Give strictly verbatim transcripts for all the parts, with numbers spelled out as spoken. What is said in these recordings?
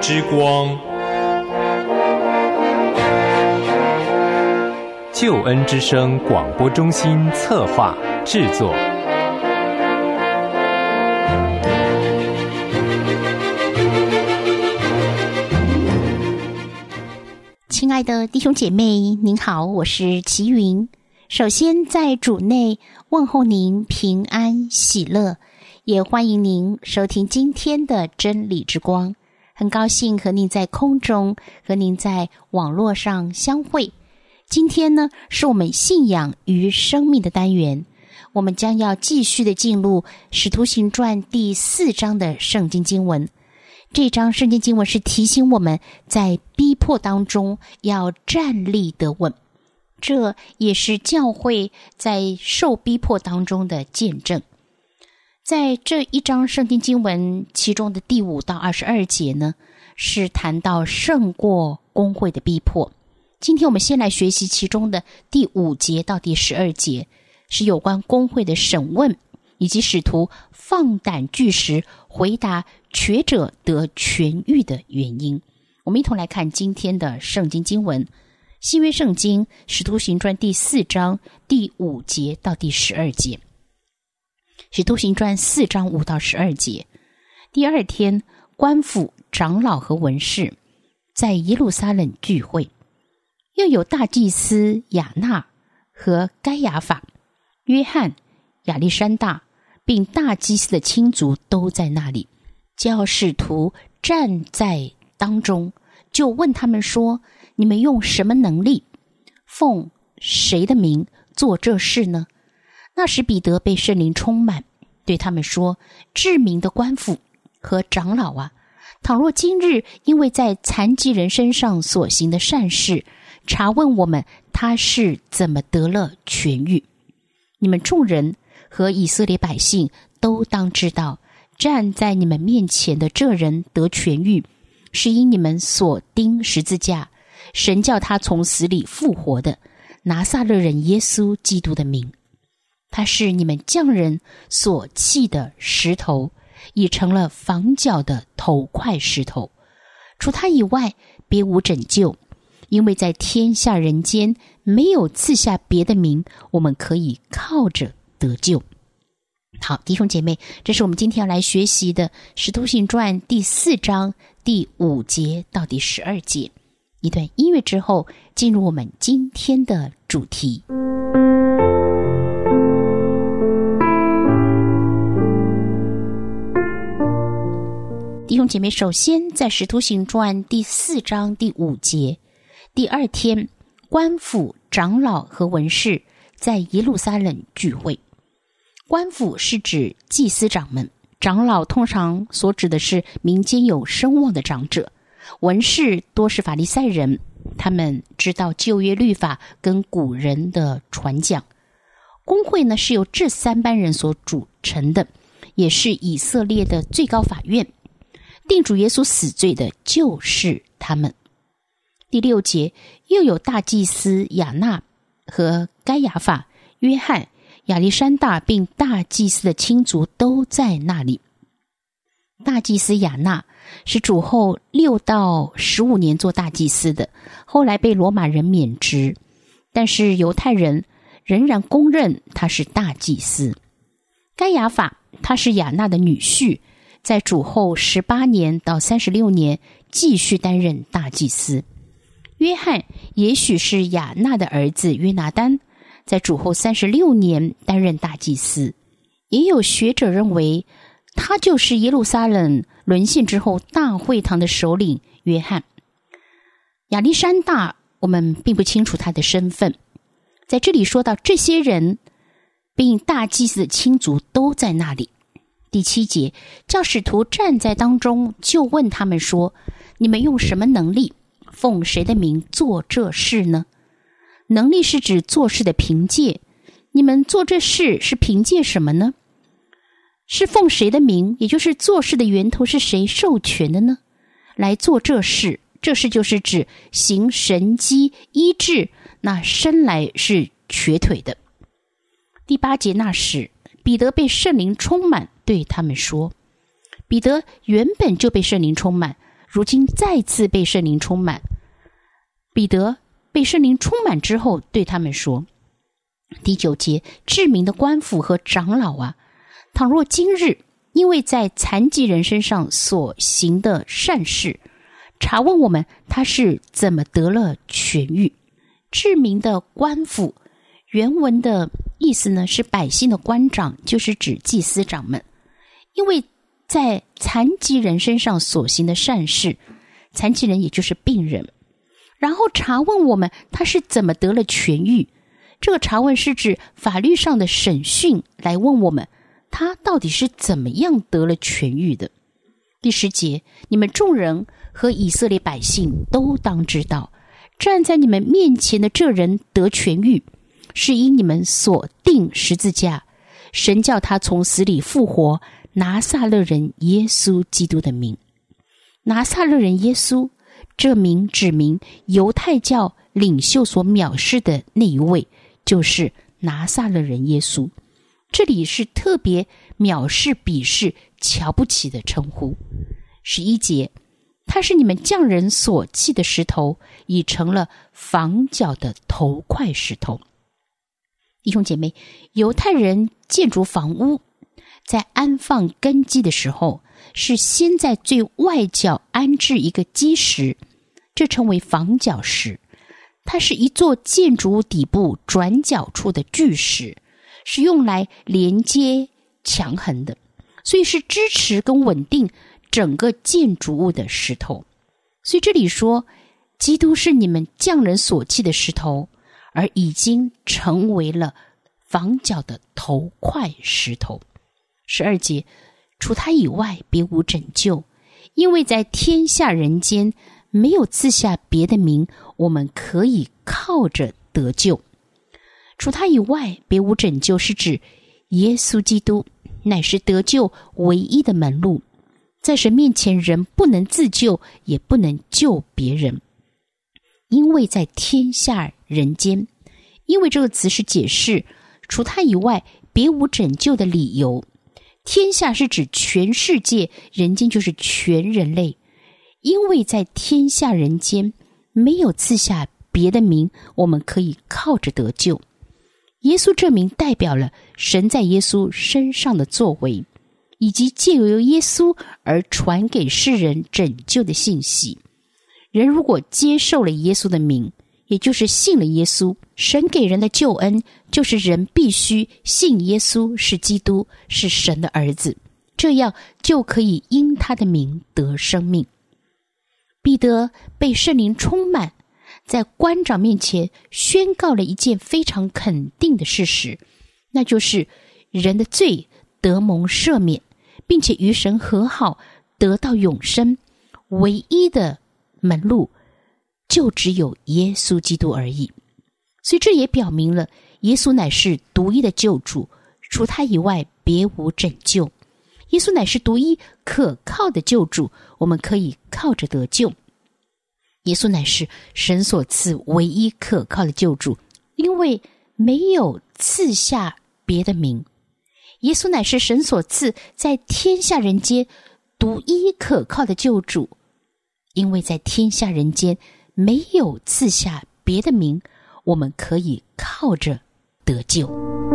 之光，救恩之声广播中心策划制作。 亲爱的弟兄姐妹，您好，我是齐云。首先在主内问候您平安喜乐，也欢迎您收听今天的真理之光。很高兴和您在空中，和您在网络上相会。今天呢，是我们信仰与生命的单元，我们将要继续的进入使徒行传第四章的圣经经文。这章圣经经文是提醒我们在逼迫当中要站立得稳，这也是教会在受逼迫当中的见证。在这一章圣经经文其中的第五到二十二节呢，是谈到胜过公会的逼迫。今天我们先来学习其中的第五节到第十二节，是有关公会的审问，以及使徒放胆据实回答瘸者得痊愈的原因。我们一同来看今天的圣经经文，新约圣经使徒行传第四章第五节到第十二节。使徒行传四章五到十二节。第二天，官府、长老和文士在耶路撒冷聚会，又有大祭司亚那和该亚法、约翰、亚历山大并大祭司的亲族都在那里。叫使徒站在当中，就问他们说：你们用什么能力，奉谁的名做这事呢？那时彼得被圣灵充满，对他们说：至明的官府和长老啊，倘若今日因为在残疾人身上所行的善事，查问我们他是怎么得了痊愈，你们众人和以色列百姓都当知道，站在你们面前的这人得痊愈，是因你们所钉十字架，神叫他从死里复活的拿撒勒人耶稣基督的名。他是你们匠人所弃的石头，已成了房角的头块石头。除他以外，别无拯救，因为在天下人间没有赐下别的名，我们可以靠着得救。好，弟兄姐妹，这是我们今天要来学习的使徒行传第四章第五节到第十二节。一段音乐之后，进入我们今天的主题。弟兄姐妹，首先在使徒行传第四章第五节，第二天，官府、长老和文士在耶路撒冷聚会。官府是指祭司长们，长老通常所指的是民间有声望的长者，文士多是法利赛人，他们知道旧约律法跟古人的传讲。公会呢，是由这三班人所组成的，也是以色列的最高法院，定主耶稣死罪的就是他们。第六节，又有大祭司亚那和该亚法、约翰、亚历山大并大祭司的亲族都在那里。大祭司亚那是主后六到十五年做大祭司的，后来被罗马人免职，但是犹太人仍然公认他是大祭司。该亚法，他是亚那的女婿，在主后十八年到三十六年继续担任大祭司。约翰也许是亚那的儿子约拿单，在主后三十六年担任大祭司。也有学者认为他就是耶路撒冷沦陷之后大会堂的首领约翰。亚历山大我们并不清楚他的身份，在这里说到这些人并大祭司的亲族都在那里。第七节，叫使徒站在当中，就问他们说：你们用什么能力，奉谁的名做这事呢？能力是指做事的凭借，你们做这事是凭借什么呢？是奉谁的名，也就是做事的源头是谁授权的呢？来做这事，这事就是指行神迹医治那生来是瘸腿的。第八节，那时彼得被圣灵充满，对他们说，彼得原本就被圣灵充满， 如今再次被圣灵充满。彼得被圣灵充满之后，对他们说，第九节，至明的官府和长老啊，倘若今日因为在残疾人身上所行的善事，查问我们他是怎么得了痊愈。至明的官府原文的意思呢，是百姓的官长，就是指祭司长们。因为在残疾人身上所行的善事，残疾人也就是病人，然后查问我们他是怎么得了痊愈。这个查问是指法律上的审讯，来问我们他到底是怎么样得了痊愈的。第十节，你们众人和以色列百姓都当知道，站在你们面前的这人得痊愈，是因你们所钉十字架，神叫他从死里复活，拿撒勒人耶稣基督的名。拿撒勒人耶稣，这名指明犹太教领袖所藐视的那一位，就是拿撒勒人耶稣。这里是特别藐视、鄙视、瞧不起的称呼。十一节，他是你们匠人所弃的石头，已成了房角的头块石头。弟兄姐妹，犹太人建筑房屋，在安放根基的时候，是先在最外角安置一个基石，这称为房角石。它是一座建筑物底部转角处的巨石，是用来连接墙横的，所以是支持跟稳定整个建筑物的石头。所以这里说，基督是你们匠人所弃的石头，而已经成为了房角的头块石头。十二节，除他以外别无拯救，因为在天下人间没有赐下别的名，我们可以靠着得救。除他以外别无拯救，是指耶稣基督乃是得救唯一的门路，在神面前人不能自救，也不能救别人。因为在天下人间，因为这个词是解释除他以外别无拯救的理由。天下是指全世界，人间就是全人类。因为在天下人间没有赐下别的名，我们可以靠着得救。耶稣这名代表了神在耶稣身上的作为，以及借由耶稣而传给世人拯救的信息。人如果接受了耶稣的名，也就是信了耶稣，神给人的救恩就是人必须信耶稣是基督，是神的儿子，这样就可以因他的名得生命。彼得被圣灵充满，在官长面前宣告了一件非常肯定的事实，那就是人的罪得蒙赦免，并且与神和好，得到永生，唯一的门路就只有耶稣基督而已。所以这也表明了耶稣乃是独一的救主，除他以外别无拯救。耶稣乃是独一可靠的救主，我们可以靠着得救。耶稣乃是神所赐唯一可靠的救主，因为没有赐下别的名。耶稣乃是神所赐在天下人间独一可靠的救主，因为在天下人间没有赐下别的名，我们可以靠着得救。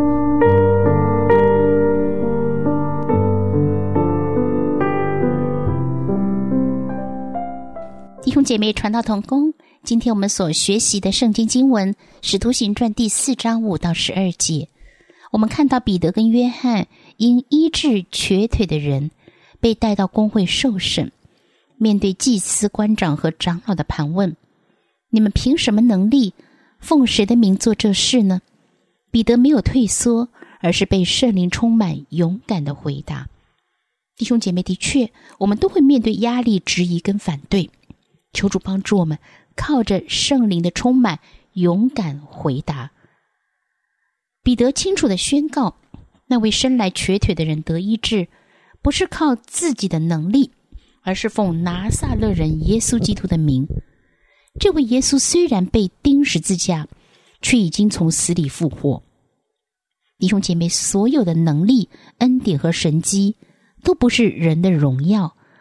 弟兄姐妹，传道同工，今天我们所学习的圣经经文《使徒行传》第四章五到十二节，我们看到彼得跟约翰因医治瘸腿的人被带到公会受审，面对祭司、官长和长老的盘问，你们凭什么能力奉谁的名做这事呢？彼得没有退缩，而是被圣灵充满，勇敢的回答。弟兄姐妹，的确我们都会面对压力、质疑跟反对，求主帮助我们靠着圣灵的充满，勇敢回答。彼得清楚地宣告，那位生来瘸腿的人得医治，不是靠自己的能力，而是奉拿撒勒人耶稣基督的名。这位耶稣虽然被钉十字架，却已经从死里复活。弟兄姐妹，所有的能力、恩典和神迹都不是人的荣耀，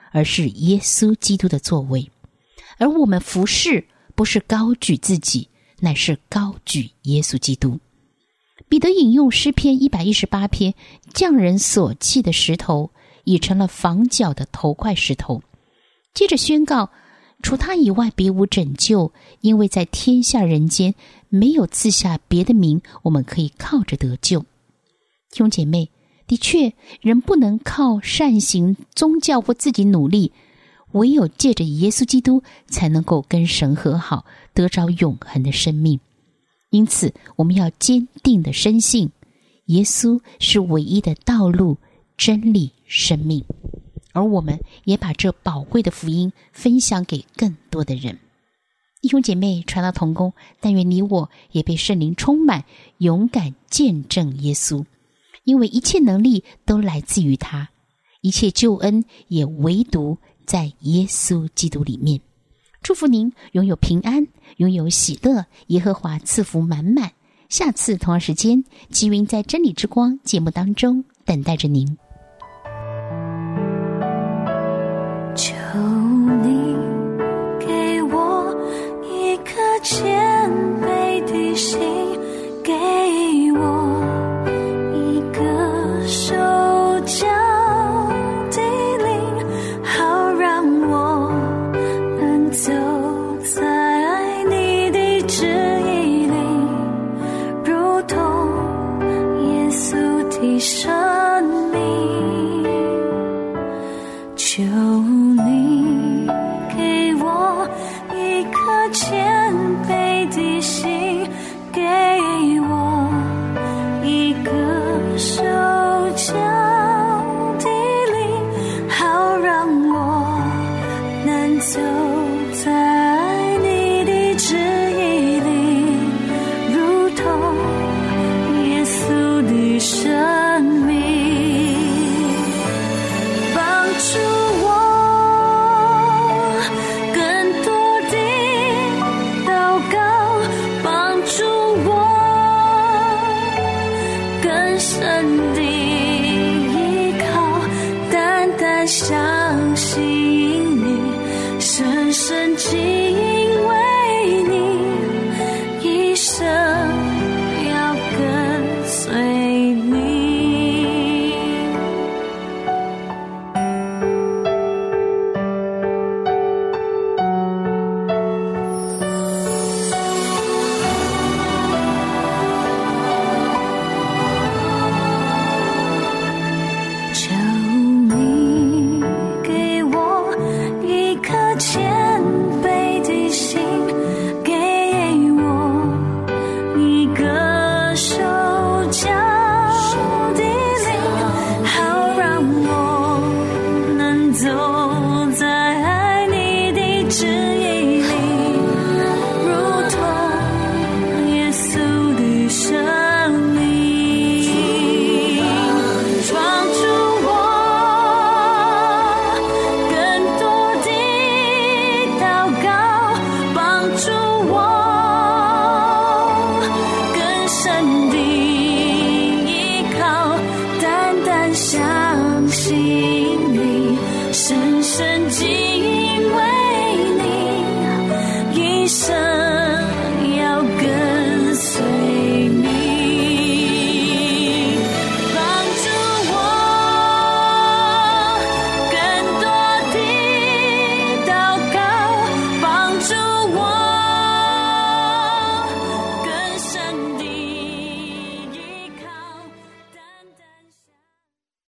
而是耶稣基督的座位。而我们服侍不是高举自己，乃是高举耶稣基督。彼得引用诗篇一百一十八篇，匠人所弃的石头已成了房角的头块石头。接着宣告，除他以外别无拯救，因为在天下人间没有赐下别的名，我们可以靠着得救。弟兄姐妹，的确人不能靠善行宗教或自己努力，唯有借着耶稣基督才能够跟神和好，得着永恒的生命。因此我们要坚定的深信，耶稣是唯一的道路、真理、生命。而我们也把这宝贵的福音分享给更多的人。弟兄姐妹，传道同工，但愿你我也被圣灵充满，勇敢见证耶稣，因为一切能力都来自于他，一切救恩也唯独在耶稣基督里面。祝福您拥有平安，拥有喜乐，耶和华赐福满满。下次同样时间，齐云在真理之光节目当中等待着您。 求